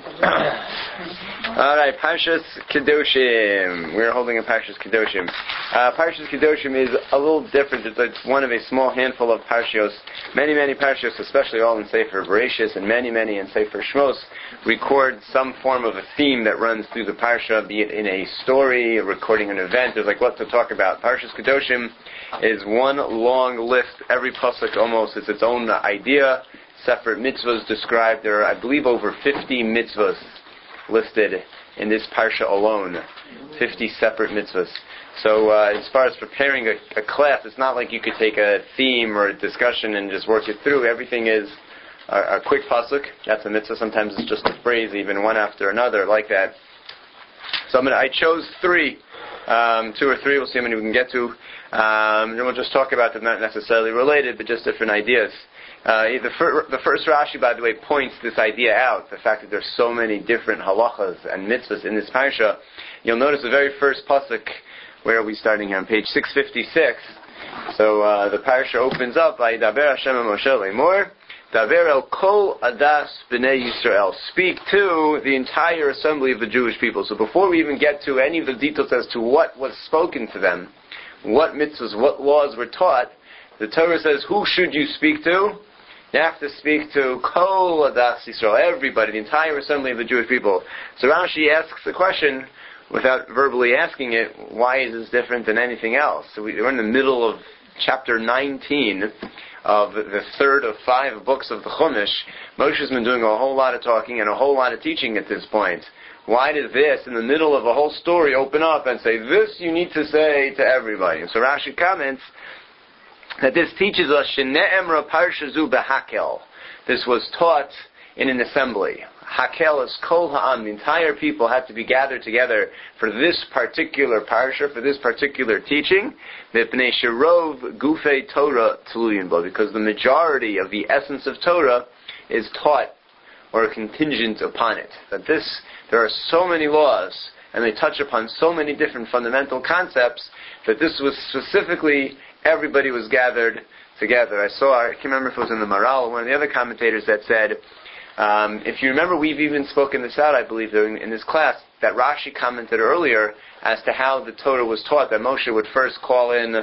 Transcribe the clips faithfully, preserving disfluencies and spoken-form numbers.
Alright, Parshas Kedoshim. We're holding a Parshas Kedoshim. Uh, Parshas Kedoshim is a little different. It's, it's one of a small handful of Parshios. Many, many Parshios, especially all in Sefer Bereshis, and many, many in Sefer Shmos, record some form of a theme that runs through the Parsha, be it in a story, recording an event. There's like what to talk about. Parshas Kedoshim is one long list. Every pasuk almost is its own idea. Separate mitzvahs described. There are, I believe, over fifty mitzvahs listed in this parsha alone. fifty separate mitzvahs. So uh, as far as preparing a, a class, it's not like you could take a theme or a discussion and just work it through. Everything is a, a quick pasuk. That's a mitzvah. Sometimes it's just a phrase, even one after another, like that. So I'm gonna, I chose three. Um, two or three. We'll see how many we can get to. Um, then we'll just talk about them, not necessarily related, but just different ideas. Uh, the, fir- the first Rashi, by the way, points this idea out, the fact that there's so many different halachas and mitzvahs in this parsha. You'll notice the very first pasuk, where are we starting here, on page six fifty-six. So uh, the parsha opens up by Daber Hashem Moshe Lemor, Daber el kol adas b'nei Yisrael. Speak to the entire assembly of the Jewish people. So before we even get to any of the details as to what was spoken to them, what mitzvahs, what laws were taught, the Torah says, who should you speak to? You have to speak to Kol Adas Yisrael, everybody, the entire assembly of the Jewish people. So Rashi asks the question, without verbally asking it, why is this different than anything else? So we're in the middle of chapter nineteen of the third of five books of the Chumash. Moshe's been doing a whole lot of talking and a whole lot of teaching at this point. Why did this, in the middle of a whole story, open up and say, this you need to say to everybody? So Rashi comments that this teaches us shene'emra parshazu behakel. This was taught in an assembly. Hakel is kol ha'am. The entire people had to be gathered together for this particular parsha, for this particular teaching. Mipnei sherov gufei Torah tluyin bo, because the majority of the essence of Torah is taught or contingent upon it. That this, there are so many laws, and they touch upon so many different fundamental concepts, that this was specifically, everybody was gathered together. I saw, I can't remember if it was in the Maral or one of the other commentators that said, um, if you remember, we've even spoken this out, I believe, in, in this class, that Rashi commented earlier as to how the Torah was taught, that Moshe would first call in,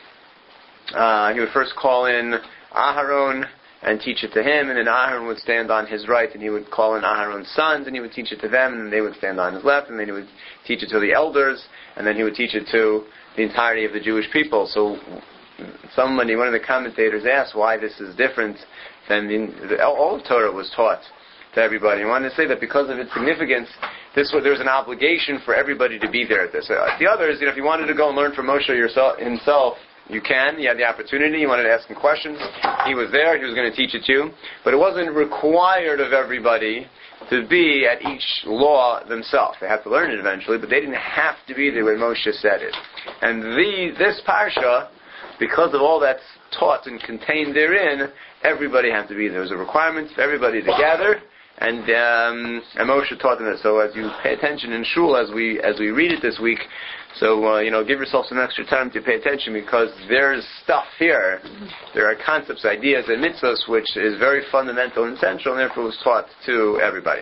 uh, he would first call in Aharon and teach it to him, and then Aharon would stand on his right, and he would call in Aharon's sons, and he would teach it to them, and then they would stand on his left, and then he would teach it to the elders, and then he would teach it to the entirety of the Jewish people. So somebody, one of the commentators asked why this is different than the, all of Torah was taught to everybody. I wanted to say that because of its significance, this was, there was an obligation for everybody to be there at this. Uh, the others, you know, if you wanted to go and learn from Moshe yourself, himself, you can. You had the opportunity. You wanted to ask him questions. He was there. He was going to teach it to you. But it wasn't required of everybody to be at each law themselves. They had to learn it eventually, but they didn't have to be there when Moshe said it. And the, this parsha, because of all that's taught and contained therein, everybody had to be there. There was a requirement for everybody to gather, and um, and Moshe taught them this. So as you pay attention in shul, as we as we read it this week, so uh, you know, give yourself some extra time to pay attention, because there's stuff here. There are concepts, ideas, and mitzvahs which is very fundamental and central, and therefore was taught to everybody.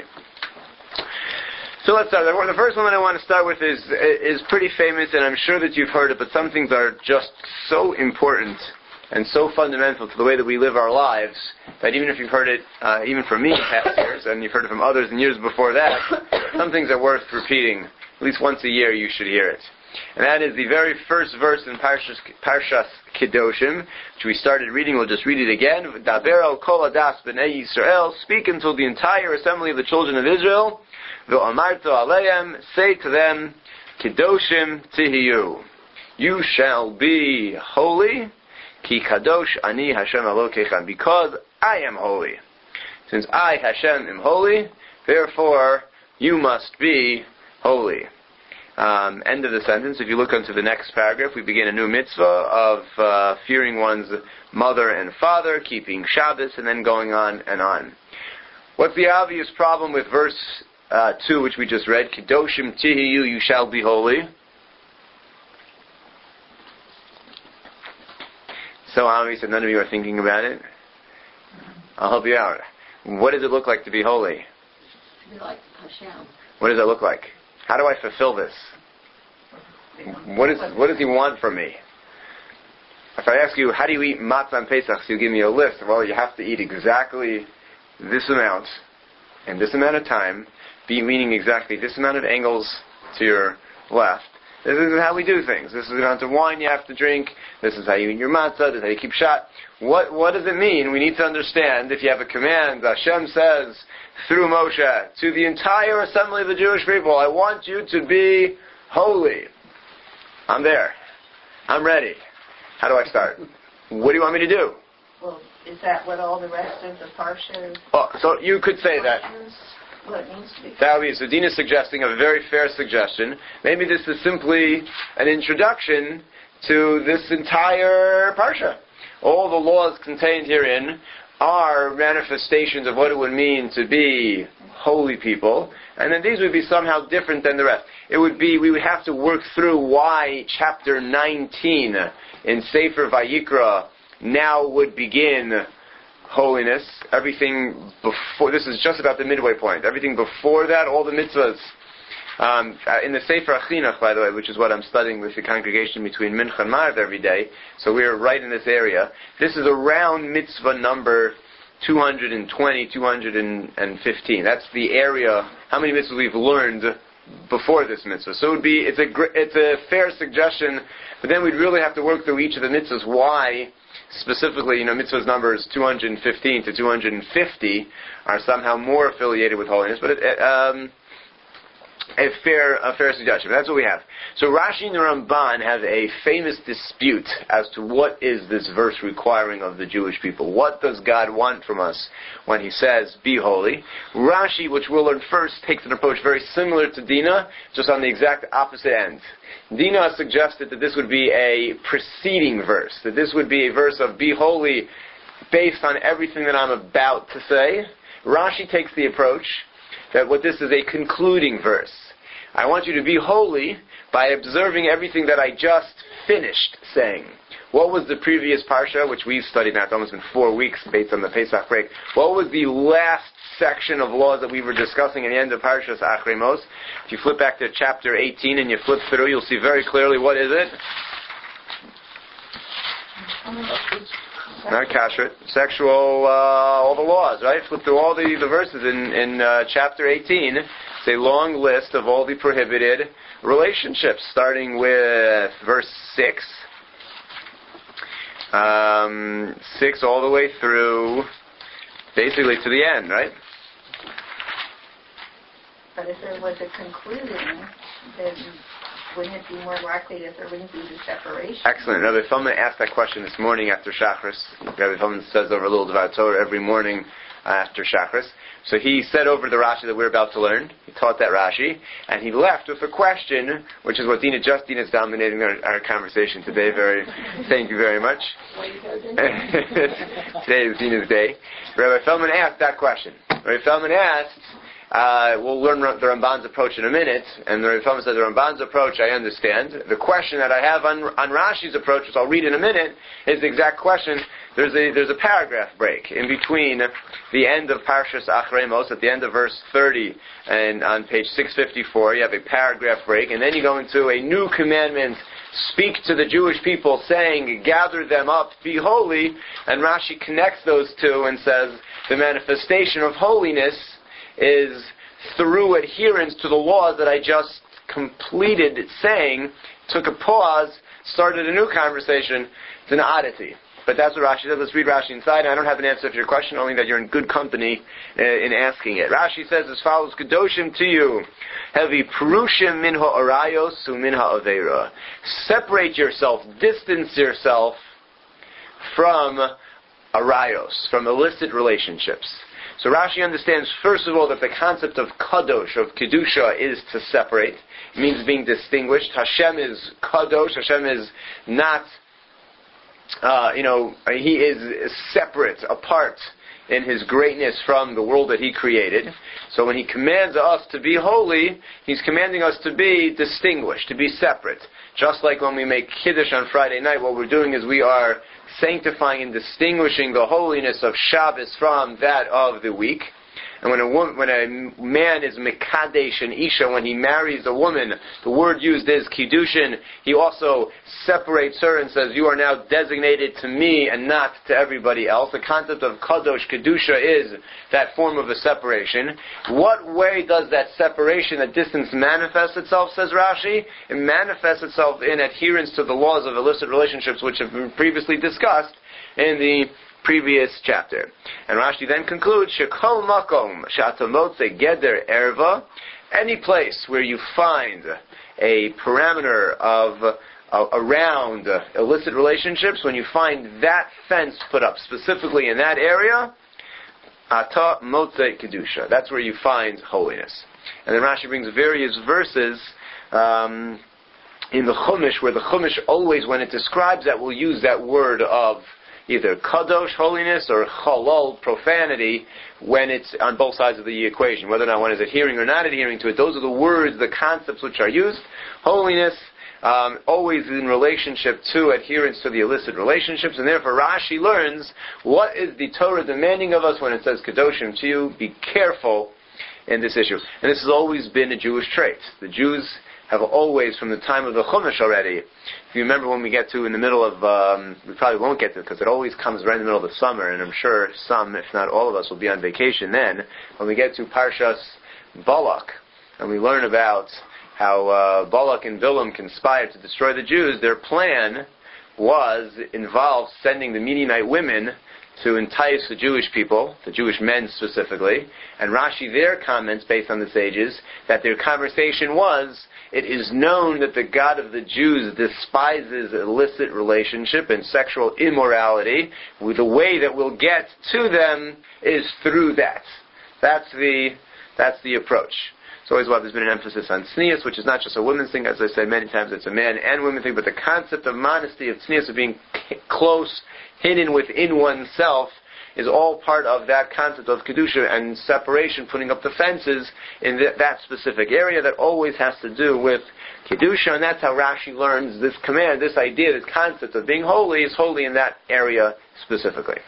So let's start. The first one that I want to start with is is pretty famous, and I'm sure that you've heard it, but some things are just so important and so fundamental to the way that we live our lives that even if you've heard it, uh, even from me in past years, and you've heard it from others in years before that, some things are worth repeating. At least once a year you should hear it. And that is the very first verse in Parshas, Parshas Kedoshim, which we started reading. We'll just read it again. Daber el kol adas b'nei Yisrael. Speak until the entire assembly of the children of Israel. V'amarto aleim. Say to them, Kedoshim tihiyu. You shall be holy. Ki kadosh ani Hashem Elokechem. Because I am holy. Since I, Hashem, am holy, therefore you must be holy. Um, end of the sentence. If you look onto the next paragraph, we begin a new mitzvah of uh, fearing one's mother and father, keeping Shabbos, and then going on and on. What's the obvious problem with verse uh, two, which we just read? Kedoshim tihiyu, you shall be holy. So obvious that none of you are thinking about it. I'll help you out. What does it look like to be holy? to be like Hashem. What does that look like? How do I fulfill this? What is what does He want from me? If I ask you, how do you eat matzah on Pesach, so you give me a list. Well, you have to eat exactly this amount, in this amount of time, be meaning exactly this amount of angles to your left. This is how we do things. This is the amount of wine you have to drink. This is how you eat your matzah. This is how you keep shot. What what does it mean? We need to understand, if you have a command, Hashem says through Moshe to the entire assembly of the Jewish people, I want you to be holy. I'm there. I'm ready. How do I start? What do you want me to do? Well, is that what all the rest of the parsha is? Oh, so you could say that. What it means to be. That would be, so Dina is suggesting a very fair suggestion. Maybe this is simply an introduction to this entire parsha. All the laws contained herein are manifestations of what it would mean to be holy people, and then these would be somehow different than the rest. It would be, we would have to work through why chapter nineteen in Sefer Vayikra now would begin holiness. Everything before, this is just about the midway point. Everything before that, all the mitzvahs. Um, in the Sefer Achinuch, by the way, which is what I'm studying with the congregation between Mincha and Maariv every day, so we're right in this area. This is around mitzvah number two hundred twenty, two hundred fifteen. That's the area, how many mitzvahs we've learned before this mitzvah. So it would be, it's a, it's a fair suggestion, but then we'd really have to work through each of the mitzvahs. Why, specifically, you know, mitzvahs numbers two hundred fifteen to two hundred fifty are somehow more affiliated with holiness, but it, um, a fair, a fair suggestion. That's what we have. So Rashi and the Ramban have a famous dispute as to what is this verse requiring of the Jewish people. What does God want from us when He says, be holy? Rashi, which we'll learn first, takes an approach very similar to Dina, just on the exact opposite end. Dina suggested that this would be a preceding verse, that this would be a verse of be holy based on everything that I'm about to say. Rashi takes the approach that what this is a concluding verse. I want you to be holy by observing everything that I just finished saying. What was the previous parsha, which we've studied now? It's almost been four weeks based on the Pesach break. What was the last section of laws that we were discussing at the end of Parshas Achrei Mos? If you flip back to chapter eighteen and you flip through, you'll see very clearly what is it? Not kashrut. Sexual, uh, all the laws, right? Flip through all the, the verses in, in uh, chapter eighteen. It's a long list of all the prohibited relationships, starting with verse six. Um, six all the way through, basically to the end, right? But if there was a concluding, then wouldn't it be more likely that there wouldn't be the separation? Excellent. Rabbi Feldman asked that question this morning after Shachris. Rabbi Feldman says over a little Dvar Torah every morning uh, after Shachris. So he said over the Rashi that we're about to learn. He taught that Rashi, and he left with a question, which is what Dina just Dina is dominating our, our conversation today. Very, thank you very much. Today is Dina's day. Rabbi Feldman asked that question. Rabbi Feldman asked. Uh, we'll learn the Ramban's approach in a minute, and the Ramban says the Ramban's approach I understand. The question that I have on, on Rashi's approach, which I'll read in a minute, is the exact question. There's a there's a paragraph break in between the end of Parshas Achrei Mos, at the end of verse thirty, and on page six fifty-four, you have a paragraph break, and then you go into a new commandment, speak to the Jewish people, saying, gather them up, be holy, and Rashi connects those two and says, the manifestation of holiness is through adherence to the laws that I just completed saying, took a pause, started a new conversation. It's an oddity. But that's what Rashi says. Let's read Rashi inside. I don't have an answer for your question, only that you're in good company uh, in asking it. Rashi says as follows, Kedoshim to you, Hevi Prushim min ha'arayos u min ha'avera. Separate yourself, distance yourself from arayos, from illicit relationships. So Rashi understands, first of all, that the concept of kadosh, of kedusha, is to separate. It means being distinguished. Hashem is kadosh. Hashem is not, uh, you know, He is separate, apart in His greatness from the world that He created. So when He commands us to be holy, He's commanding us to be distinguished, to be separate. Just like when we make Kiddush on Friday night, what we're doing is we are sanctifying and distinguishing the holiness of Shabbos from that of the week. And when a woman, when a man is mekadesh an isha, when he marries a woman, the word used is kiddushin. He also separates her and says, "You are now designated to me and not to everybody else." The concept of kadosh kedusha is that form of a separation. What way does that separation, that distance, manifest itself? Says Rashi. It manifests itself in adherence to the laws of illicit relationships, which have been previously discussed in the previous chapter. And Rashi then concludes, Shekol makom she'atamotze geder erva, any place where you find a parameter of uh, around uh, illicit relationships, when you find that fence put up specifically in that area, ata motze kedusha, that's where you find holiness. And then Rashi brings various verses um, in the Chumash, where the Chumash always, when it describes that, will use that word of either kadosh, holiness, or chalal, profanity, when it's on both sides of the equation. Whether or not one is adhering or not adhering to it, those are the words, the concepts which are used. Holiness, um, always in relationship to adherence to the illicit relationships, and therefore Rashi learns what is the Torah demanding of us when it says kadoshim to you. Be careful in this issue. And this has always been a Jewish trait. The Jews have always, from the time of the Chumash already, if you remember when we get to in the middle of, um, we probably won't get to it because it always comes right in the middle of the summer, and I'm sure some, if not all of us, will be on vacation then. When we get to Parshas Balak, and we learn about how uh, Balak and Bilam conspired to destroy the Jews, their plan was, involved sending the Midianite women to entice the Jewish people, the Jewish men specifically, and Rashi there comments, based on the sages, that their conversation was, it is known that the God of the Jews despises illicit relationship and sexual immorality. The way that we'll get to them is through that. That's the, that's the approach. It's always why there's been an emphasis on tznius, which is not just a women's thing, as I said many times, it's a man and women thing, but the concept of modesty, of tznius, of being close, hidden within oneself, is all part of that concept of kedusha and separation, putting up the fences in th- that specific area that always has to do with kedusha, and that's how Rashi learns this command, this idea, this concept of being holy is holy in that area specifically.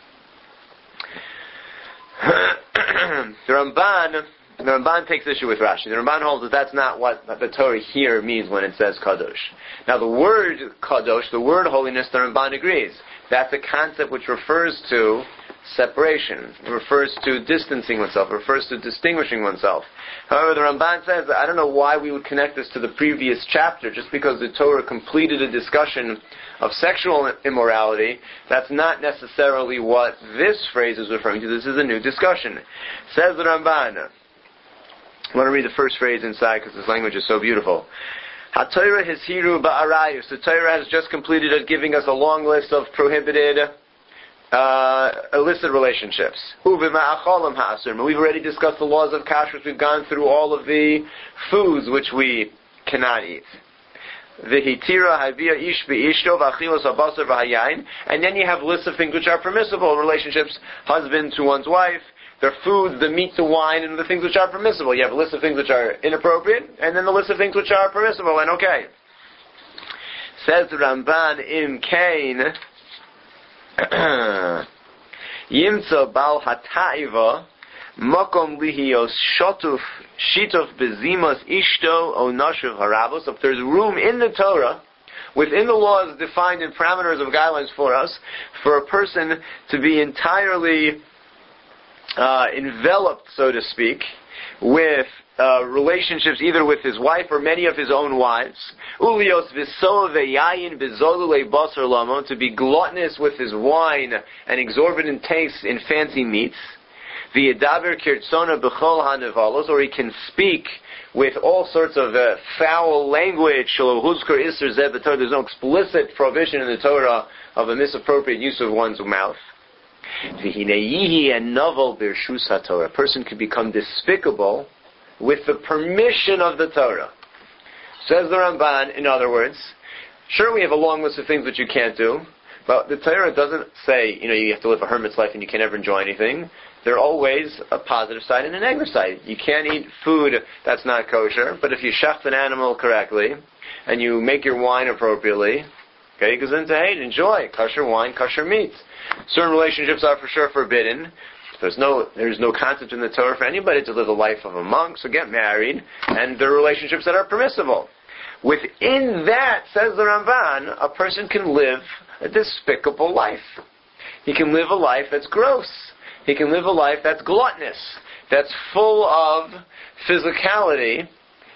the Ramban The Ramban takes issue with Rashi. The Ramban holds that that's not what the Torah here means when it says kadosh. Now the word kadosh, the word holiness, the Ramban agrees. That's a concept which refers to separation. It refers to distancing oneself. It refers to distinguishing oneself. However, the Ramban says, I don't know why we would connect this to the previous chapter. Just because the Torah completed a discussion of sexual immorality, that's not necessarily what this phrase is referring to. This is a new discussion. Says the Ramban. I want to read the first phrase inside because this language is so beautiful. HaTorah hishiru ba'arayus. The Torah has just completed it, giving us a long list of prohibited uh, illicit relationships. Uvima'acholam ha'asur. We've already discussed the laws of kashrus. We've gone through all of the foods which we cannot eat. V'hitira havia ish be'ishto v'achilos habasar v'hayayin. And then you have lists of things which are permissible relationships, husband to one's wife, their food, the meat, the wine, and the things which are permissible. You have a list of things which are inappropriate, and then the list of things which are permissible and okay. Says the Ramban in Cain, Yimtza bal hata'iva makom lihios shotuf shituf bezimos ishto o nashuv harabos. If there's room in the Torah, within the laws defined in parameters of guidelines for us, for a person to be entirely Uh, enveloped, so to speak, with uh, relationships either with his wife or many of his own wives. Ulios v'sov ve'yayin v'zolule basar lamo, to be gluttonous with his wine and exorbitant tastes in fancy meats. V'yedaber kirtzona b'chol hanevalos, or he can speak with all sorts of uh, foul language. Shalohuzkar iser zeh b'torah. There's no explicit provision in the Torah of a misappropriate use of one's mouth. A person can become despicable with the permission of the Torah. Says the Ramban, in other words, sure, we have a long list of things that you can't do, but the Torah doesn't say, you know, you have to live a hermit's life and you can never enjoy anything. There are always a positive side and a negative side. You can't eat food that's not kosher, but if you shecht an animal correctly and you make your wine appropriately, okay, because then to hate, enjoy kosher wine, kosher meat. Certain relationships are for sure forbidden. There's no there's no concept in the Torah for anybody to live a life of a monk, so get married, and there are relationships that are permissible. Within that, says the Ramban, a person can live a despicable life. He can live a life that's gross. He can live a life that's gluttonous, that's full of physicality,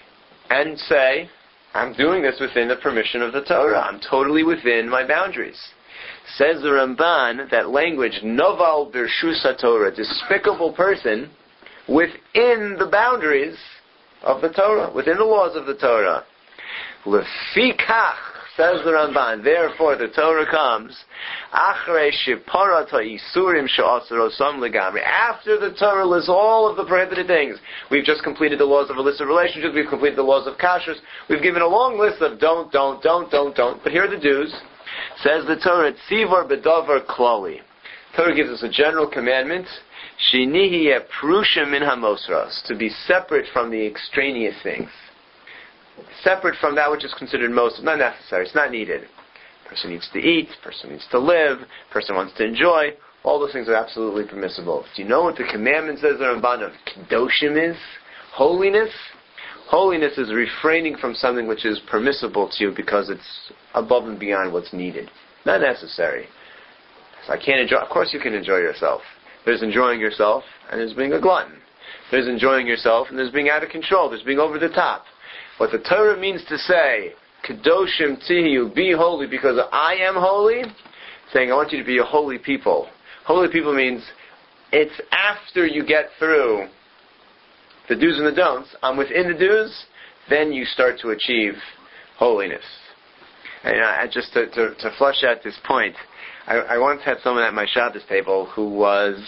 and say, I'm doing this within the permission of the Torah. I'm totally within my boundaries. Says the Ramban, that language, Noval Birshus HaTorah, despicable person, within the boundaries of the Torah, within the laws of the Torah. Lefikach, says the Ramban, therefore the Torah comes, Achrei Shiparat HaIsurim She'asar Osam Legamri. After the Torah lists all of the prohibited things. We've just completed the laws of illicit relationships, we've completed the laws of kashrus, we've given a long list of don't, don't, don't, don't, don't, but here are the do's. Says the Torah, Tzivar Bedavar Klali. Torah gives us a general commandment, Shinihi Prusha Min HaMosras, to be separate from the extraneous things. Separate from that which is considered most, it's not necessary, it's not needed. Person needs to eat, person needs to live, person wants to enjoy, all those things are absolutely permissible. Do you know what the commandment says, the Ramban, of Kedoshim is? Holiness? Holiness is refraining from something which is permissible to you because it's above and beyond what's needed. Not necessary. So I can't enjoy, of course you can enjoy yourself. There's enjoying yourself, and there's being a glutton. There's enjoying yourself, and there's being out of control, there's being over the top. What the Torah means to say, Kedoshim Tihiyu, be holy because I am holy, saying I want you to be a holy people. Holy people means it's after you get through the do's and the don'ts. I'm within the do's, then you start to achieve holiness. And you know, I just to, to, to flush out this point, I, I once had someone at my Shabbos table who was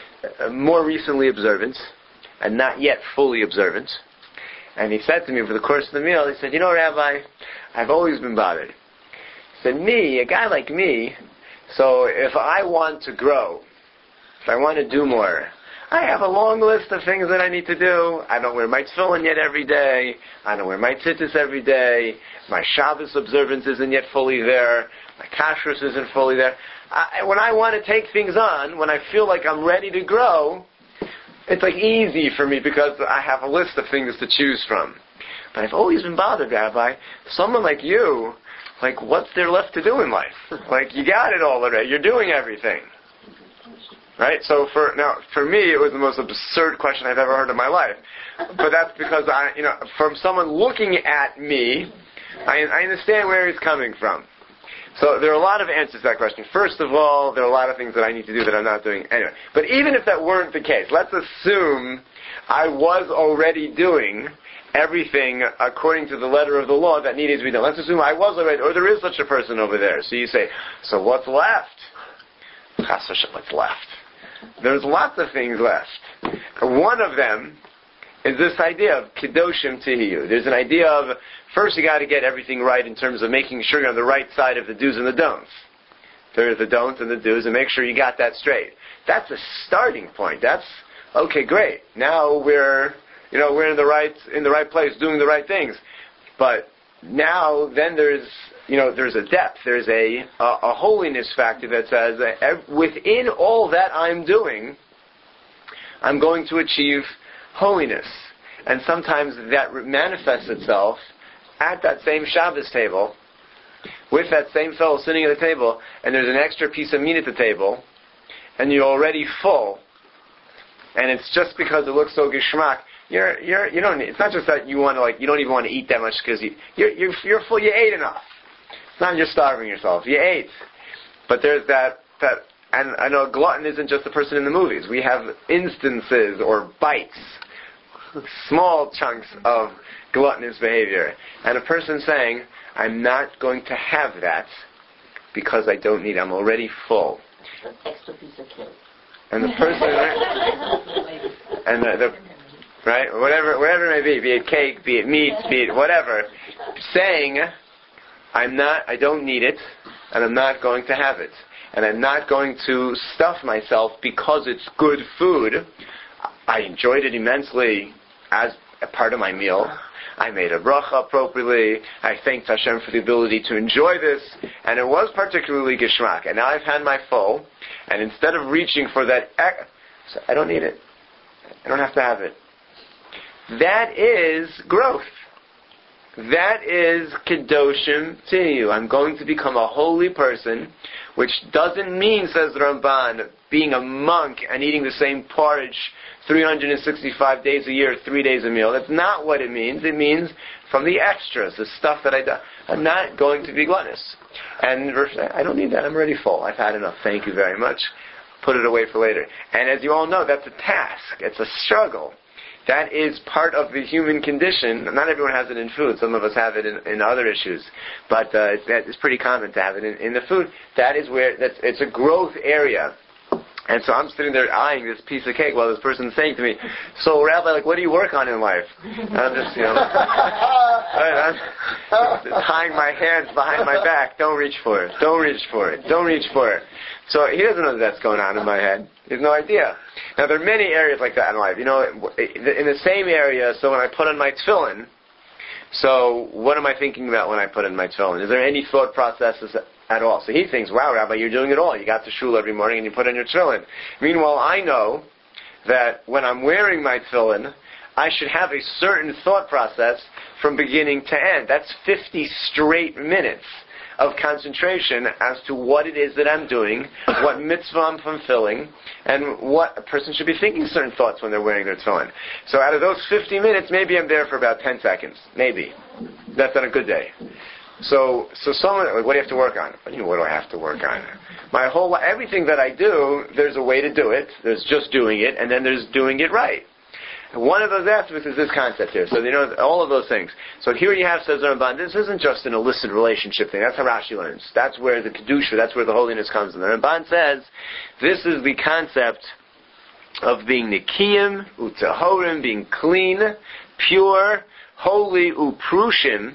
more recently observant and not yet fully observant. And he said to me over the course of the meal, he said, you know, Rabbi, I've always been bothered. He said, me, a guy like me, so if I want to grow, if I want to do more, I have a long list of things that I need to do. I don't wear my tefillin yet every day. I don't wear my tzitzis every day. My Shabbos observance isn't yet fully there. My kashrus isn't fully there. I, when I want to take things on, when I feel like I'm ready to grow, it's like easy for me because I have a list of things to choose from. But I've always been bothered, Rabbi. Someone like you, like, what's there left to do in life? Like, you got it all already. You're doing everything. Right? So for now, for me, it was the most absurd question I've ever heard in my life. But that's because I, you know, from someone looking at me, I, I understand where he's coming from. So there are a lot of answers to that question. First of all, there are a lot of things that I need to do that I'm not doing anyway. But even if that weren't the case, let's assume I was already doing everything according to the letter of the law that needed to be done. Let's assume I was already, or there is such a person over there. So you say, so what's left? What's left? There's lots of things left. One of them is this idea of Kedoshim Tihiyu. There's an idea of, first you got to get everything right in terms of making sure you're on the right side of the do's and the don'ts. There's the don'ts and the do's, and make sure you got that straight. That's a starting point. That's, okay, great. Now we're, you know, we're in the right, in the right place, doing the right things. But now, then there's, you know, there's a depth, there's a, a, a holiness factor that says that within all that I'm doing, I'm going to achieve holiness. And sometimes that manifests itself at that same Shabbos table, with that same fellow sitting at the table, and there's an extra piece of meat at the table, and you're already full, and it's just because it looks so geschmack. You're, you're, you don't. It's not just that you want to, like, you don't even want to eat that much because you, you're, you're, you're full. You ate enough. It's not you're starving yourself. You ate. But there's that, that, and I know a glutton isn't just the person in the movies. We have instances or bites, small chunks of gluttonous behavior. And a person saying, I'm not going to have that because I don't need it. I'm already full. An extra piece of cake. And the person, right? and the, the right, whatever, whatever it may be, be it cake, be it meat, be it whatever, saying, I'm not, I don't need it, and I'm not going to have it. And I'm not going to stuff myself because it's good food. I enjoyed it immensely as a part of my meal. I made a bracha appropriately. I thanked Hashem for the ability to enjoy this, and it was particularly geschmack. And now I've had my full, and instead of reaching for that, So I don't need it. I don't have to have it. That is growth. That is Kedoshim Tinu. I'm going to become a holy person, which doesn't mean, says the Ramban, being a monk and eating the same porridge three hundred sixty-five days a year, three days a meal. That's not what it means. It means from the extras, the stuff that I do. I'm not going to be gluttonous. And I don't need that. I'm already full. I've had enough. Thank you very much. Put it away for later. And as you all know, that's a task. It's a struggle. That is part of the human condition. Not everyone has it in food. Some of us have it in, in other issues. But uh, it's pretty common to have it in, in the food. That is where, that's, it's a growth area. And so I'm sitting there eyeing this piece of cake while this person's saying to me, so Rabbi, like, what do you work on in life? And I'm just, you know, I'm tying my hands behind my back. Don't reach for it. Don't reach for it. Don't reach for it. So he doesn't know that that's going on in my head. He has no idea. Now, there are many areas like that in life. You know, in the same area, so when I put on my tefillin, so what am I thinking about when I put in my tefillin? Is there any thought processes at all? So he thinks, wow, Rabbi, you're doing it all. You got to shul every morning and you put on your tefillin. Meanwhile, I know that when I'm wearing my tefillin, I should have a certain thought process from beginning to end. That's fifty straight minutes of concentration as to what it is that I'm doing, what mitzvah I'm fulfilling, and what a person should be thinking certain thoughts when they're wearing their tefillin. So out of those fifty minutes, maybe I'm there for about ten seconds. Maybe. That's on a good day. So, so someone, what do you have to work on? What do you mean, what do I have to work on? My whole, everything that I do, there's a way to do it. There's just doing it, and then there's doing it right. One of those aspects is this concept here. So, you know, all of those things. So here you have, says the Ramban, this isn't just an illicit relationship thing. That's how Rashi learns. That's where the Kedusha, that's where the holiness comes in. The Ramban says, this is the concept of being Nikiyim, Utahorim, being clean, pure, holy, Uprushim,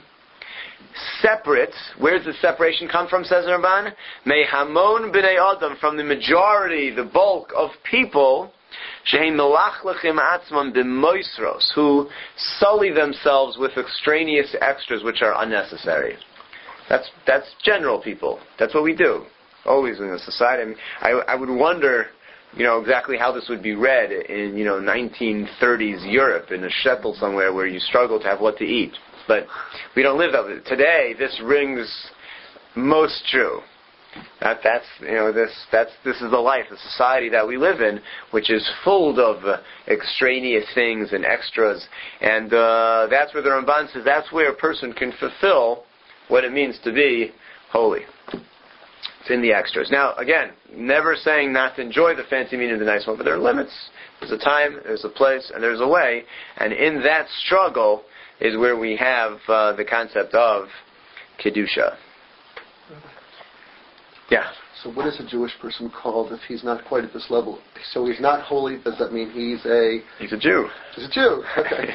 separate. Where does the separation come from, says the Ramban? Mehamon b'nei Adam, from the majority, the bulk of people, shehem melachlechim atzmam b'moisros, who sully themselves with extraneous extras which are unnecessary. That's that's general people. That's what we do, always in the society. I mean, I, I would wonder, you know, exactly how this would be read in, you know, nineteen thirties Europe, in a shtetl somewhere where you struggle to have what to eat. But we don't live that way. Today, this rings most true. That, that's, you know, this, that's, this is the life, the society that we live in, which is full of uh, extraneous things and extras. And uh, that's where the Ramban says that's where a person can fulfill what it means to be holy. It's in the extras. Now, again, never saying not to enjoy the fancy meaning of the nice one, but there are limits. There's a time, there's a place, and there's a way. And in that struggle is where we have uh, the concept of Kedusha. Yeah. So what is a Jewish person called if he's not quite at this level? So he's not holy, does that mean he's a... He's a Jew. He's a Jew. Okay.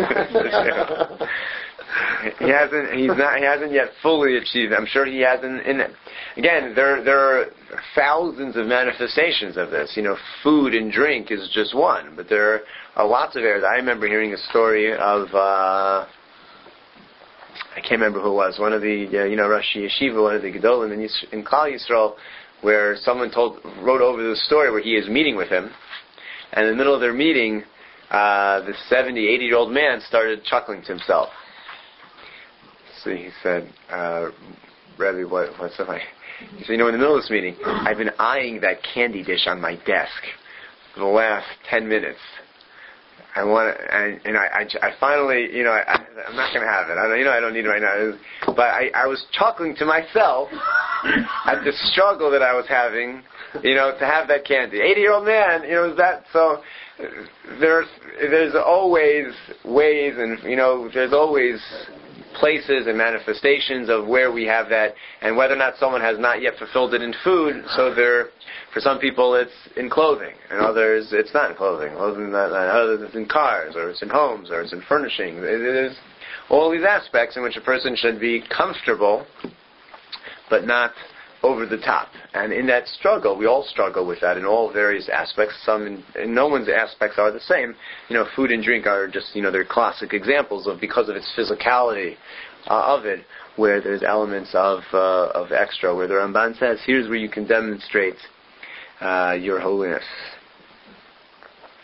he hasn't. He's not. He hasn't yet fully achieved. I'm sure he hasn't. In again, there there are thousands of manifestations of this. You know, food and drink is just one, but there are lots of areas. I remember hearing a story of. Uh, I can't remember who it was. One of the uh, you know Rashi Yeshiva, one of the Gedolim in, Yis- in Klal Yisrael, where someone told wrote over the story where he is meeting with him, and in the middle of their meeting, uh, this seventy, eighty-year-old man started chuckling to himself. So he said, uh, Rebbe, what, what's up? He said, you know, in the middle of this meeting, I've been eyeing that candy dish on my desk for the last ten minutes. I want to, and, and I, I, I finally, you know, I, I'm not going to have it. I don't, you know, I don't need it right now. But I, I was chuckling to myself at the struggle that I was having, you know, to have that candy. eighty-year-old man, you know, is that, so there's, there's always ways and, you know, there's always places and manifestations of where we have that, and whether or not someone has not yet fulfilled it in food. So there, for some people, it's in clothing, and others it's not in clothing. Others it's in cars, or it's in homes, or it's in furnishing. It is all these aspects in which a person should be comfortable, but not over the top. And in that struggle, we all struggle with that in all various aspects. Some, in, in no one's aspects are the same. You know, food and drink are just, you know, they're classic examples of, because of its physicality uh, of it, where there's elements of uh, of extra, where the Ramban says, here's where you can demonstrate uh, your holiness.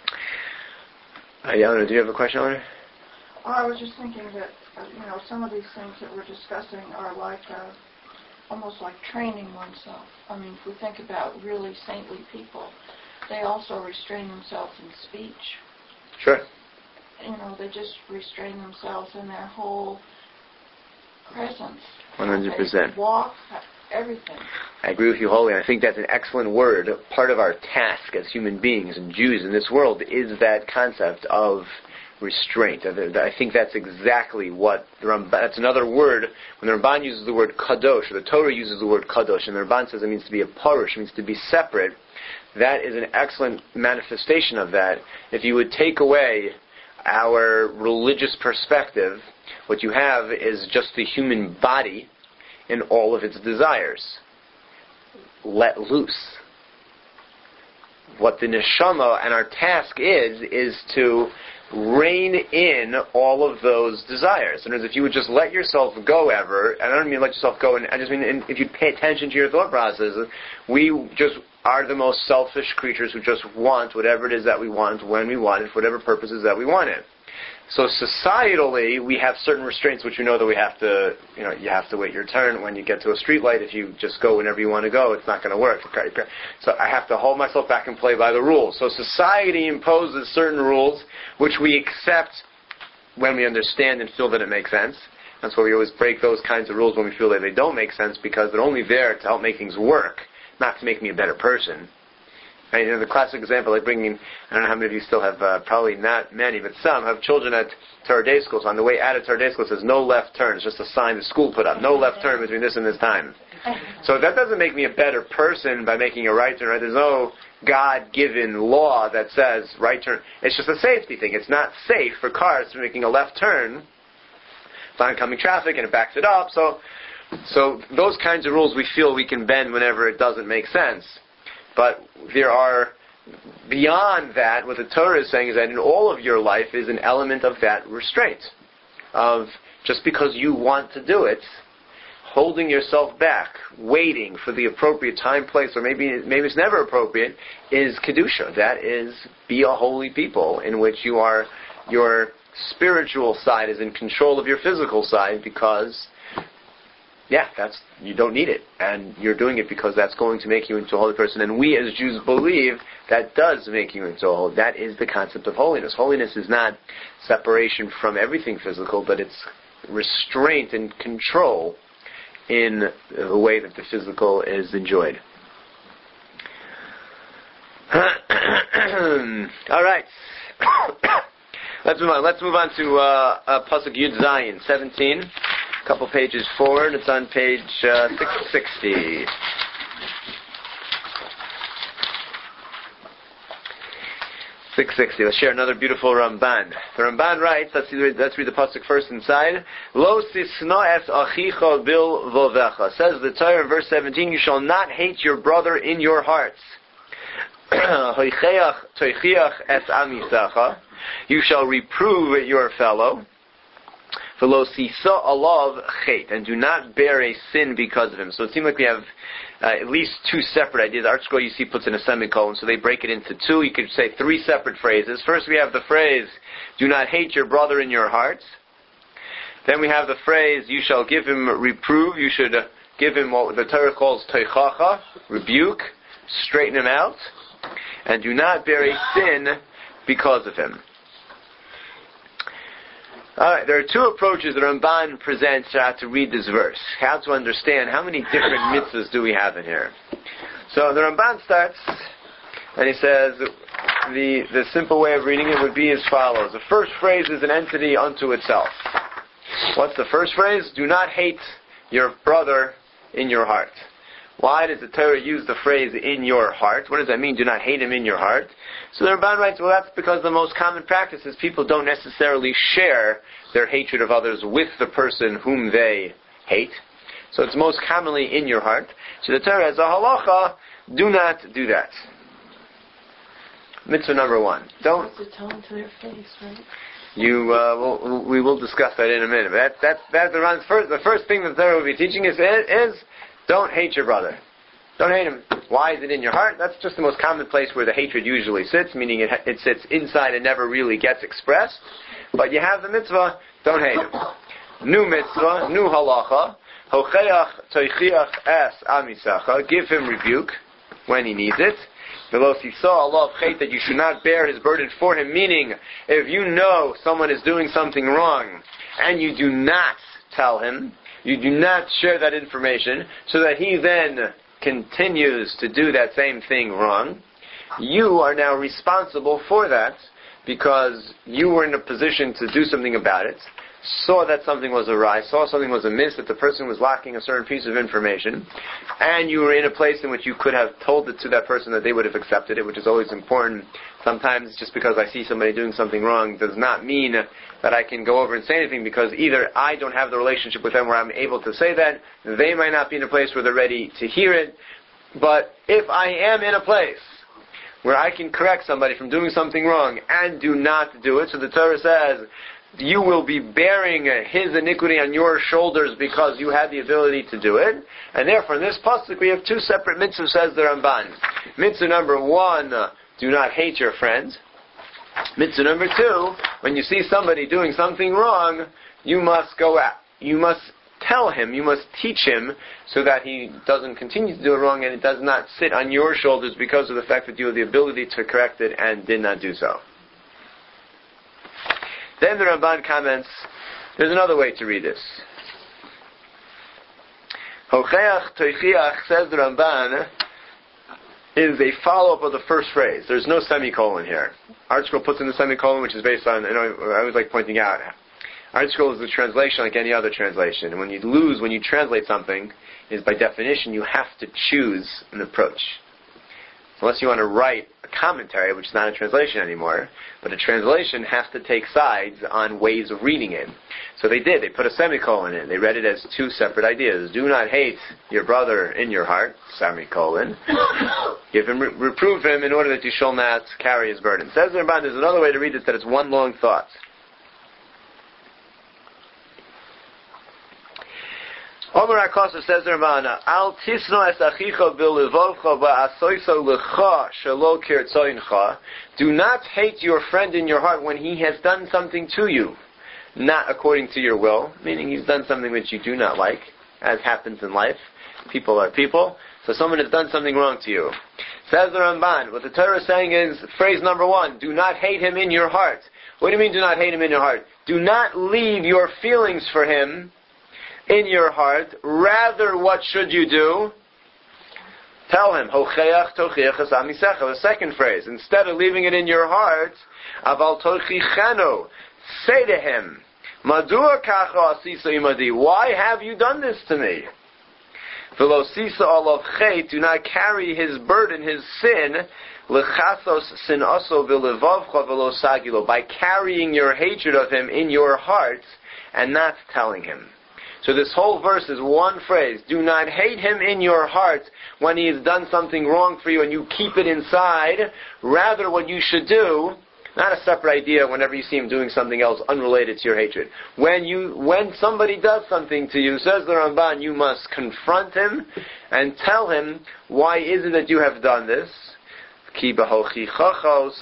Uh, Yelena, do you have a question, Eleanor? Well, I was just thinking that, uh, you know, some of these things that we're discussing are like, uh, almost like training oneself. I mean, if we think about really saintly people, they also restrain themselves in speech. Sure. You know, they just restrain themselves in their whole presence. one hundred percent. They walk, everything. I agree with you wholly. I think that's an excellent word. Part of our task as human beings and Jews in this world is that concept of restraint. I think that's exactly what the Ramban, that's another word. When the Ramban uses the word kadosh, or the Torah uses the word kadosh, and the Ramban says it means to be a parush, it means to be separate, that is an excellent manifestation of that. If you would take away our religious perspective, what you have is just the human body and all of its desires. Let loose. What the neshama and our task is, is to rein in all of those desires. In other words, if you would just let yourself go ever, and I don't mean let yourself go, and I just mean if you pay attention to your thought process, we just are the most selfish creatures who just want whatever it is that we want, when we want it, for whatever purposes that we want it. So societally, we have certain restraints which we know that we have to, you know, you have to wait your turn when you get to a street light. If you just go whenever you want to go, it's not going to work. So I have to hold myself back and play by the rules. So society imposes certain rules which we accept when we understand and feel that it makes sense. That's why we always break those kinds of rules when we feel that they don't make sense, because they're only there to help make things work, not to make me a better person. Right? You know, the classic example, like bringing, I don't know how many of you still have, uh, probably not many, but some have children at Torah Day schools. On the way out of Torah Day school, it says no left turn. It's just a sign the school put up. No left turn between this and this time. So that doesn't make me a better person by making a right turn. Right? There's no God-given law that says right turn. It's just a safety thing. It's not safe for cars to be making a left turn for oncoming traffic, and it backs it up. So, so those kinds of rules we feel we can bend whenever it doesn't make sense. But there are, beyond that, what the Torah is saying is that in all of your life is an element of that restraint. Of just because you want to do it, holding yourself back, waiting for the appropriate time, place, or maybe maybe it's never appropriate, is Kedusha. That is, be a holy people, in which you are, your spiritual side is in control of your physical side, because yeah, that's, you don't need it. And you're doing it because that's going to make you into a holy person. And we as Jews believe that does make you into a holy. That is the concept of holiness. Holiness is not separation from everything physical, but it's restraint and control in the way that the physical is enjoyed. All right. Let's move on. Let's move on to uh, uh, Pasuk Yud Zayin, seventeen. A couple pages forward. It's on page uh, six sixty. six sixty. Let's share another beautiful Ramban. The Ramban writes, let's, see, let's read the pasuk first inside. Lo sisna es achicha bil vovecha. Says the Torah in verse seventeen, you shall not hate your brother in your hearts. Hoicheach toichiach es amisacha. You shall reprove your fellow. V'lo sisa alav chet, and do not bear a sin because of him. So it seems like we have uh, at least two separate ideas. Art Scroll, you see, puts in a semicolon, so they break it into two. You could say three separate phrases. First we have the phrase, do not hate your brother in your hearts. Then we have the phrase, you shall give him reprove. You should uh, give him what the Torah calls teichacha, rebuke, straighten him out, and do not bear a sin because of him. Alright, there are two approaches that Ramban presents how to read this verse. How to understand how many different mitzvahs do we have in here. So the Ramban starts, and he says, the, the simple way of reading it would be as follows. The first phrase is an entity unto itself. What's the first phrase? Do not hate your brother in your heart. Why does the Torah use the phrase in your heart? What does that mean, do not hate him in your heart? So the Ramban writes, well, that's because the most common practice is people don't necessarily share their hatred of others with the person whom they hate. So it's most commonly in your heart. So the Torah has a halacha, do not do that. Mitzvah number one. Don't. It's a tone to their face, right? You, uh, we'll, we will discuss that in a minute. But that, that, that's the Ramban's first, the first thing that the Torah will be teaching is, is don't hate your brother. Don't hate him. Why is it in your heart? That's just the most common place where the hatred usually sits, meaning it, it sits inside and never really gets expressed. But you have the mitzvah, don't hate him. New mitzvah, new halacha, hocheach toichiach es amisacha, give him rebuke when he needs it. Below he saw Allah of hate that you should not bear his burden for him, meaning if you know someone is doing something wrong and you do not tell him, you do not share that information so that he then continues to do that same thing wrong, you are now responsible for that because you were in a position to do something about it, saw that something was awry, saw something was amiss, that the person was lacking a certain piece of information, and you were in a place in which you could have told it to that person that they would have accepted it, which is always important. Sometimes just because I see somebody doing something wrong does not mean that I can go over and say anything, because either I don't have the relationship with them where I'm able to say that, they might not be in a place where they're ready to hear it. But if I am in a place where I can correct somebody from doing something wrong and do not do it, so the Torah says, you will be bearing his iniquity on your shoulders because you had the ability to do it. And therefore, in this pasuk, we have two separate mitzvahs, says the Ramban. Mitzvah number one, do not hate your friends. Mitzvah number two, when you see somebody doing something wrong, you must go out. You must tell him, you must teach him so that he doesn't continue to do it wrong and it does not sit on your shoulders because of the fact that you have the ability to correct it and did not do so. Then the Ramban comments, there's another way to read this. Hocheach toichiach, says the Ramban, is a follow-up of the first phrase. There's no semicolon here. ArtScroll puts in the semicolon, which is based on, you know, I always like pointing out, ArtScroll is a translation like any other translation. And when you lose, when you translate something, is by definition you have to choose an approach. Unless you want to write a commentary, which is not a translation anymore, but a translation has to take sides on ways of reading it. So they did. They put a semicolon in. They read it as two separate ideas. Do not hate your brother in your heart, semicolon. Give him, re- reprove him in order that you shall not carry his burden. Says the Ramban, there's another way to read it, that it's one long thought. Omer HaKosov, says the Ramban, Al tisno es achicha b'levovcha ba'asoiso lecha shelo kirtzoincha. Do not hate your friend in your heart when he has done something to you, not according to your will, meaning he's done something which you do not like, as happens in life. People are people. So someone has done something wrong to you. Says the Ramban, what the Torah is saying is, phrase number one, do not hate him in your heart. What do you mean do not hate him in your heart? Do not leave your feelings for him in your heart. Rather, what should you do? Tell him. Hocheach tochiach es amisecha. The second phrase. Instead of leaving it in your heart, aval tochichenu. Say to him, Madua kacha asisa imadi. Why have you done this to me? V'lo sisa olav chet. Do not carry his burden, his sin. Lechasos sinaso v'levavcha v'lo sagilo. By carrying your hatred of him in your heart and not telling him. So this whole verse is one phrase. Do not hate him in your heart when he has done something wrong for you and you keep it inside. Rather, what you should do, not a separate idea whenever you see him doing something else unrelated to your hatred. When you, when somebody does something to you, says the Ramban, you must confront him and tell him, why is it that you have done this? Because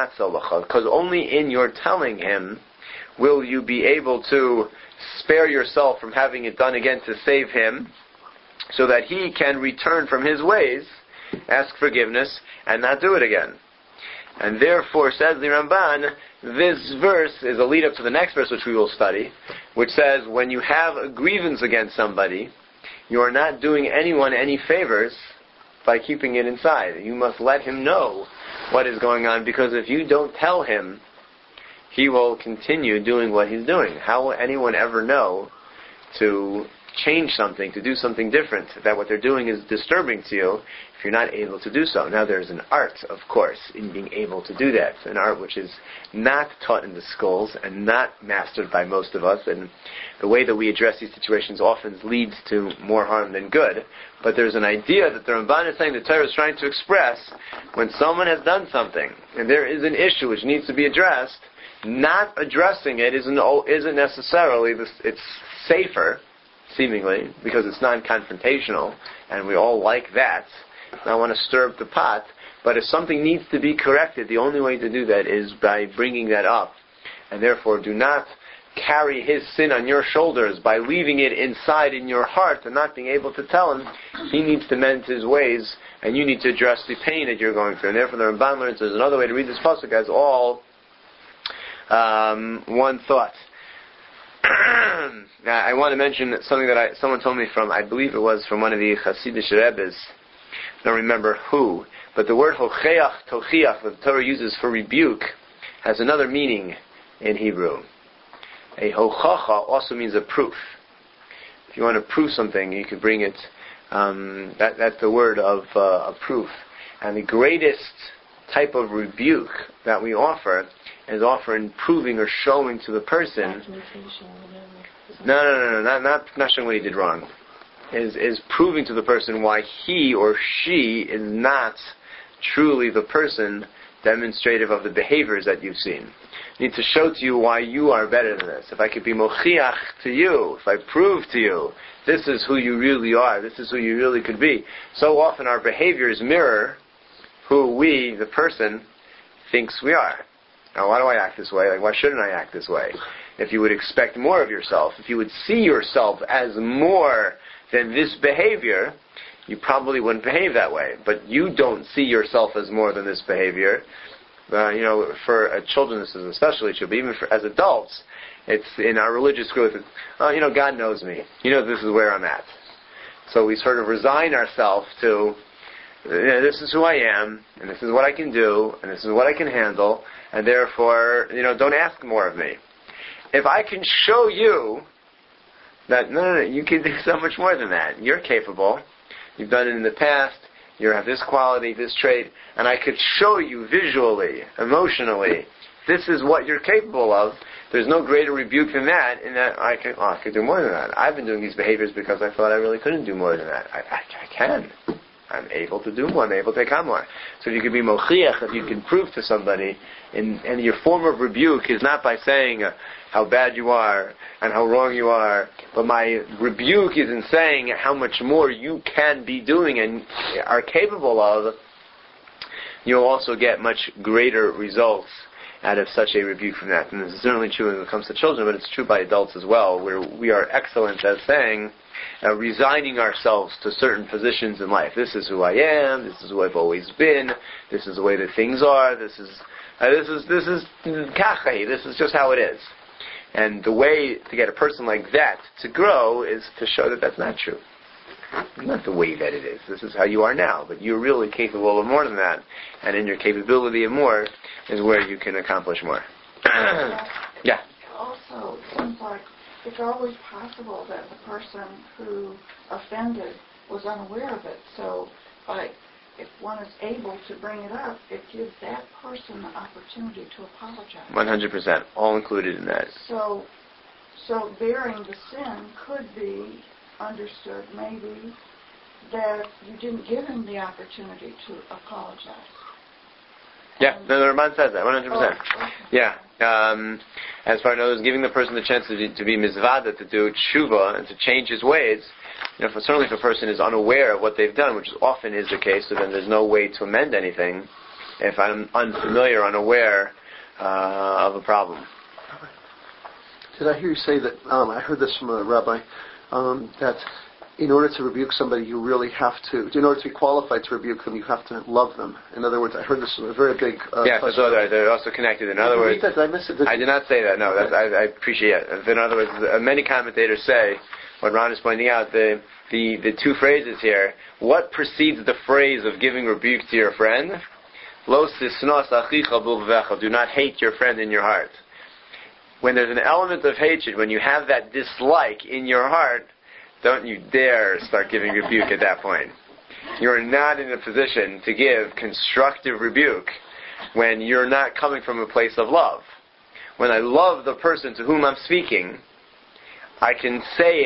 only in your telling him will you be able to spare yourself from having it done again to save him, so that he can return from his ways, ask forgiveness, and not do it again. And therefore, says the Ramban, this verse is a lead-up to the next verse which we will study, which says, when you have a grievance against somebody, you are not doing anyone any favors by keeping it inside. You must let him know what is going on, because if you don't tell him, he will continue doing what he's doing. How will anyone ever know to change something, to do something different, that what they're doing is disturbing to you, if you're not able to do so? Now there's an art, of course, in being able to do that. An art which is not taught in the schools and not mastered by most of us, and the way that we address these situations often leads to more harm than good. But there's an idea that the Ramban is saying, the Torah is trying to express, when someone has done something, and there is an issue which needs to be addressed, not addressing it isn't isn't necessarily this, it's safer seemingly, because it's non-confrontational, and we all like that. I want to stir up the pot, but if something needs to be corrected, the only way to do that is by bringing that up. And therefore, do not carry his sin on your shoulders by leaving it inside in your heart and not being able to tell him. He needs to mend his ways, and you need to address the pain that you're going through. And therefore, the Ramban learns there's another way to read this pasuk as all um, one thought. Now, I want to mention something that I, someone told me from, I believe it was from one of the Hasidic Rebbes. I don't remember who, but the word hocheach, tochiach, that the Torah uses for rebuke, has another meaning in Hebrew. A hochacha also means a proof. If you want to prove something, you could bring it. Um, that, that's the word of uh, a proof. And the greatest type of rebuke that we offer is offering, proving, or showing to the person. No, no, no, no, not not, not showing what he did wrong. Is is proving to the person why he or she is not truly the person demonstrative of the behaviors that you've seen. I need to show to you why you are better than this. If I could be mochiach to you, if I prove to you, this is who you really are, this is who you really could be. So often our behaviors mirror who we, the person, thinks we are. Now, why do I act this way? Like, why shouldn't I act this way? If you would expect more of yourself, if you would see yourself as more than this behavior, you probably wouldn't behave that way. But you don't see yourself as more than this behavior. Uh, you know, for uh, children this is especially true, but even for, as adults, it's in our religious growth, it's, oh, you know, God knows me. He knows this is where I'm at. So we sort of resign ourselves to, you know, this is who I am, and this is what I can do, and this is what I can handle, and therefore, you know, don't ask more of me. If I can show you that, no, no, no, you can do so much more than that. You're capable. You've done it in the past. You have this quality, this trait, and I could show you visually, emotionally, this is what you're capable of. There's no greater rebuke than that, in that I can, oh, I could do more than that. I've been doing these behaviors because I thought I really couldn't do more than that. I, I, I can. I'm able to do more. I'm able to take on more. So if you could be mochiach, if you can prove to somebody, in, and your form of rebuke is not by saying uh, how bad you are and how wrong you are, but my rebuke is in saying how much more you can be doing and are capable of, you'll also get much greater results out of such a rebuke from that. And this is certainly true when it comes to children, but it's true by adults as well, where we are excellent at saying, Uh, resigning ourselves to certain positions in life. This is who I am. This is who I've always been. This is the way that things are. This is uh, this is this is kachai. This is just how it is. And the way to get a person like that to grow is to show that that's not true. Not the way that it is. This is how you are now, but you're really capable of more than that. And in your capability of more is where you can accomplish more. Yeah. Also, it seems like it's always possible that the person who offended was unaware of it. So, by, if one is able to bring it up, it gives that person the opportunity to apologize. one hundred percent. All included in that. So, so bearing the sin could be understood maybe that you didn't give him the opportunity to apologize. Yeah, no, the Ramban says that, one hundred percent. Oh, okay. Yeah. Um, as far as I know, giving the person the chance to, to be mizvada, to do tshuva, and to change his ways, you know, for, certainly if a person is unaware of what they've done, which often is the case, so then there's no way to amend anything if I'm unfamiliar, unaware uh, of a problem. Did I hear you say that, um, I heard this from a rabbi, um, that in order to rebuke somebody, you really have to, in order to be qualified to rebuke them, you have to love them. In other words, I heard this from a very big... Uh, yeah, so they're, they're also connected. In other did words... That? Did I miss it? Did I did not say that, no. Okay. That's, I, I appreciate it. In other words, uh, many commentators say, what Ron is pointing out, the, the, the two phrases here, what precedes the phrase of giving rebuke to your friend? Lo sisnos achicha b'lvecha. Do not hate your friend in your heart. When there's an element of hatred, when you have that dislike in your heart, don't you dare start giving rebuke at that point. You're not in a position to give constructive rebuke when you're not coming from a place of love. When I love the person to whom I'm speaking, I can say it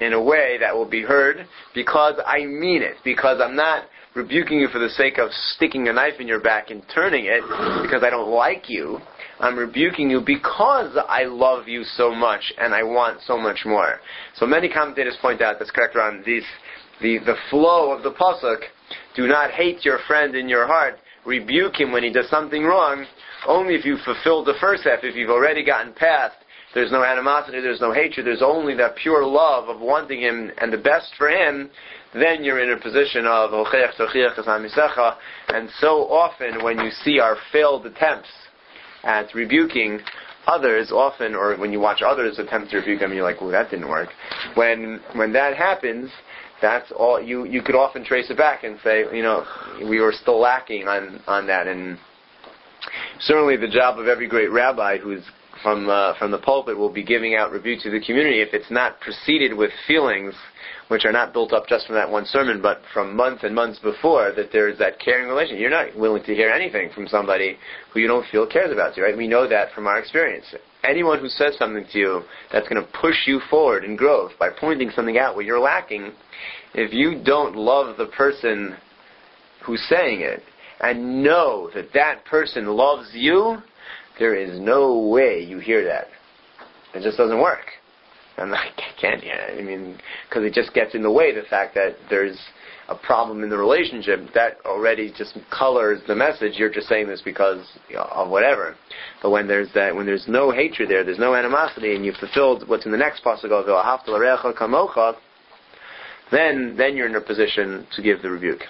in a way that will be heard because I mean it, because I'm not rebuking you for the sake of sticking a knife in your back and turning it because I don't like you. I'm rebuking you because I love you so much and I want so much more. So many commentators point out, that's correct, Ron, these, the, the flow of the pasuk, do not hate your friend in your heart, rebuke him when he does something wrong, only if you've fulfilled the first half, if you've already gotten past, there's no animosity, there's no hatred, there's only that pure love of wanting him and the best for him, then you're in a position of Hocheach Tochiach Es HaMisecha. And so often when you see our failed attempts at rebuking others, often, or when you watch others attempt to rebuke them, you're like, well, that didn't work. When when that happens, that's all you you could often trace it back and say, you know, we were still lacking on, on that. And certainly the job of every great rabbi who's from uh, from the pulpit will be giving out rebuke to the community if it's not preceded with feelings which are not built up just from that one sermon, but from months and months before, that there's that caring relation. You're not willing to hear anything from somebody who you don't feel cares about you, right? We know that from our experience. Anyone who says something to you that's going to push you forward in growth by pointing something out where you're lacking, if you don't love the person who's saying it and know that that person loves you, there is no way you hear that. It just doesn't work. And I can't hear it. I mean, because it just gets in the way, the fact that there's a problem in the relationship, that already just colors the message. You're just saying this because, you know, of whatever. But when there's that, when there's no hatred there, there's no animosity, and you've fulfilled what's in the next pasuk of V'ahavta l'reacha kamocha, then then you're in a position to give the rebuke.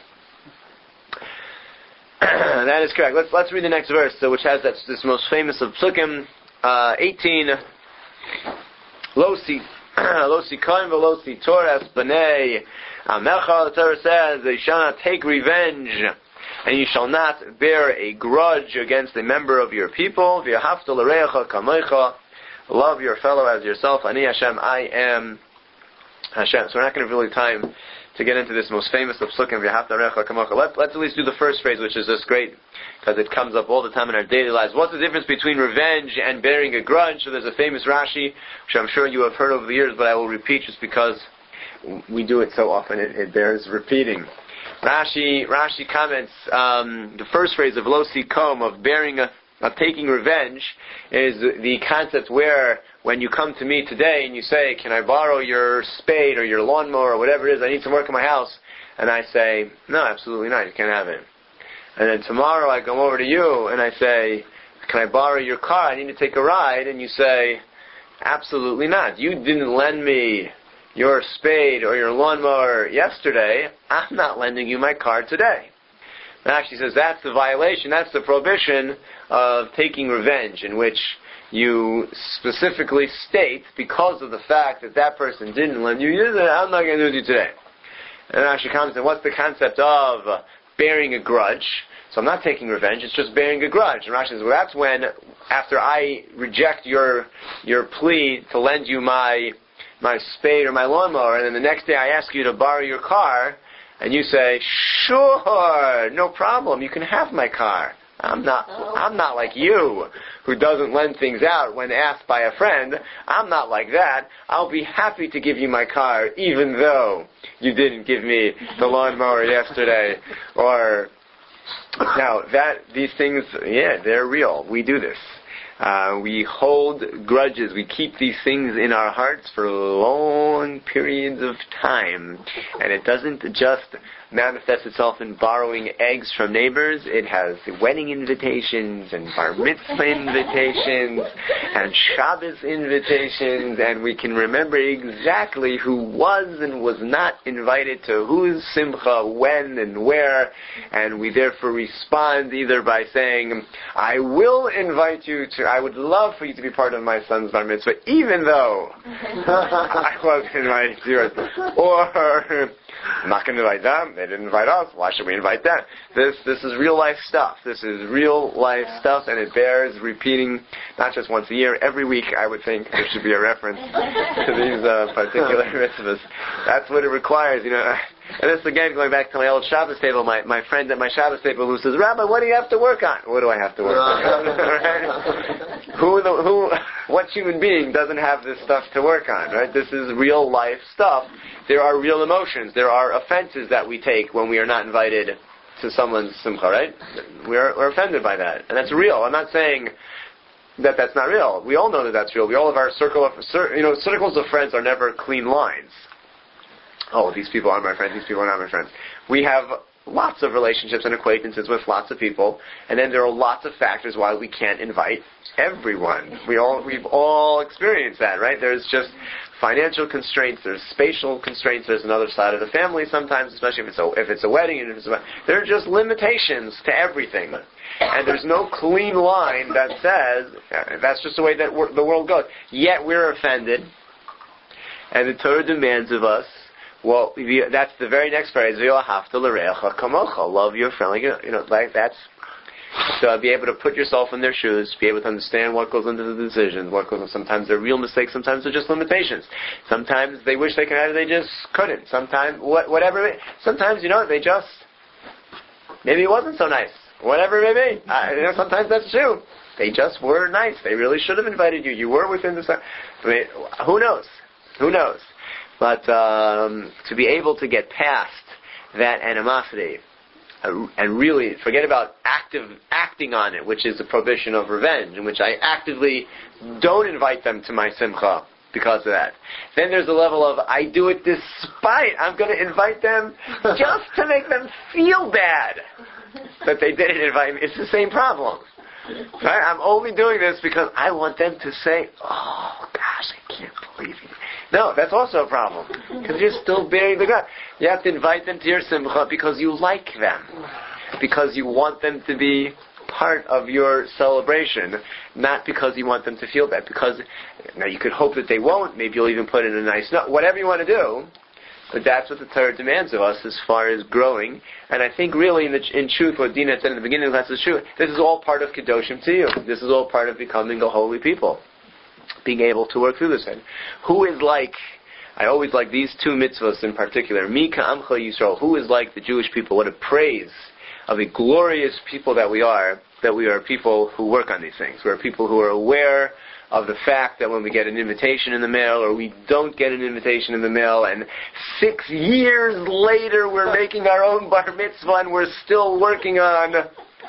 That is correct. Let's let's read the next verse, so, which has that, this most famous of psukim, uh, eighteen. Lo si lo si kohen v'lo si toras b'nei amecha. The Torah says, "You shall not take revenge, and you shall not bear a grudge against a member of your people. V'ahavta l'reacha kamocha. Love your fellow as yourself. Ani Hashem, I am Hashem." So we're not going to have really time to get into this most famous of psukim, V'ahavta l'reacha kamocha. Let's let's at least do the first phrase, which is just great, because it comes up all the time in our daily lives. What's the difference between revenge and bearing a grudge? So there's a famous Rashi, which I'm sure you have heard over the years, but I will repeat just because we do it so often, it, it bears repeating. Rashi Rashi comments, um, the first phrase of lo sikom, of bearing a, of taking revenge, is the concept where when you come to me today and you say, can I borrow your spade or your lawnmower or whatever it is, I need some work in my house, and I say, no, absolutely not, you can't have it. And then tomorrow I come over to you and I say, can I borrow your car? I need to take a ride. And you say, absolutely not. You didn't lend me your spade or your lawnmower yesterday. I'm not lending you my car today. And actually says that's the violation, that's the prohibition of taking revenge, in which you specifically state, because of the fact that that person didn't lend you, I'm not going to do it with you today. And actually comments on what's the concept of bearing a grudge. So I'm not taking revenge, it's just bearing a grudge. And Rashi says, well, that's when, after I reject your your plea to lend you my my spade or my lawnmower, and then the next day I ask you to borrow your car, and you say, sure, no problem, you can have my car. I'm not I'm not like you, who doesn't lend things out when asked by a friend. I'm not like that. I'll be happy to give you my car, even though you didn't give me the lawnmower yesterday. Or, now, that, these things, yeah, they're real. We do this. Uh, we hold grudges. We keep these things in our hearts for long periods of time. And it doesn't just manifest itself in borrowing eggs from neighbors. It has wedding invitations and bar mitzvah invitations and Shabbos invitations, and we can remember exactly who was and was not invited to whose simcha, when and where, and we therefore respond either by saying, I will invite you to, I would love for you to be part of my son's bar mitzvah, even though I wasn't invited to yours, or I'm not going to invite them. They didn't invite us. Why should we invite them? This this is real life stuff. This is real life stuff, and it bears repeating, not just once a year, every week. I would think there should be a reference to these uh, particular mitzvahs. That's what it requires, you know. And this again, going back to my old Shabbos table, my, my friend at my Shabbos table who says, Rabbi, what do you have to work on? What do I have to work on? Right? Who the who what human being doesn't have this stuff to work on, right? This is real life stuff. There are real emotions. There are offenses that we take when we are not invited to someone's simcha, right? We're, we're offended by that. And that's real. I'm not saying that that's not real. We all know that that's real. We all have our circle of, you know, circles of friends are never clean lines. Oh, these people are my friends, these people are not my friends. We have lots of relationships and acquaintances with lots of people, and then there are lots of factors why we can't invite everyone. We all, we've all experienced that, right? There's just financial constraints, there's spatial constraints, there's another side of the family sometimes, especially if it's a, if it's a wedding, and if it's a, there are just limitations to everything. And there's no clean line that says, uh, that's just the way that wor- the world goes. Yet we're offended, and the Torah demands of us, well, that's the very next phrase, love your friend, like, you know, like that's, so be able to put yourself in their shoes, be able to understand what goes into the decisions, what goes, sometimes they're real mistakes, sometimes they're just limitations. Sometimes they wish they could have it, they just couldn't. Sometimes, what, whatever, sometimes, you know, they just, maybe it wasn't so nice. Whatever it may be. I, you know, sometimes that's true. They just were nice. They really should have invited you. You were within the... I mean, who knows? Who knows? But um, to be able to get past that animosity uh, and really forget about active acting on it, which is the prohibition of revenge, in which I actively don't invite them to my simcha because of that. Then there's a level of, I do it despite. I'm going to invite them just to make them feel bad that they didn't invite me. It's the same problem. Right? I'm only doing this because I want them to say, oh, gosh, I can't believe you. No, that's also a problem. Because you're still bearing the gut. You have to invite them to your simcha because you like them. Because you want them to be part of your celebration. Not because you want them to feel bad. Because, now you could hope that they won't. Maybe you'll even put in a nice note. Whatever you want to do. But that's what the Torah demands of us as far as growing. And I think really, in, the, in truth, what Dina said in the beginning of the class is true. This is all part of Kedoshim to you. This is all part of becoming a holy people. Being able to work through this. And who is like, I always like these two mitzvahs in particular. Mi ka'amcha Yisrael. Who is like the Jewish people? What a praise of a glorious people that we are, that we are people who work on these things. We're people who are aware of the fact that when we get an invitation in the mail or we don't get an invitation in the mail and six years later we're making our own bar mitzvah and we're still working on,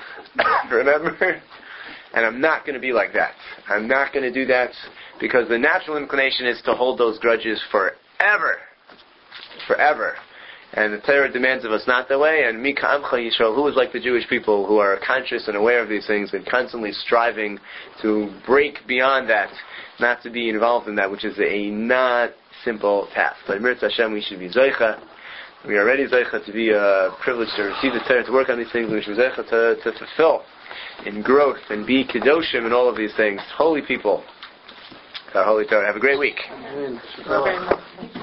remember? And I'm not going to be like that. I'm not going to do that because the natural inclination is to hold those grudges forever. Forever. And the Torah demands of us not that way. And Mi Ka'amcha Yisrael, who is like the Jewish people who are conscious and aware of these things and constantly striving to break beyond that, not to be involved in that, which is a not simple task. But Mirz Hashem, we should be Zoicha. We are ready, Zoicha, to be uh, privileged to receive the Torah, to work on these things, and we should be Zoicha to, to fulfill in growth and be Kedoshim and all of these things. Holy people. Our Holy Torah. Have a great week. Amen.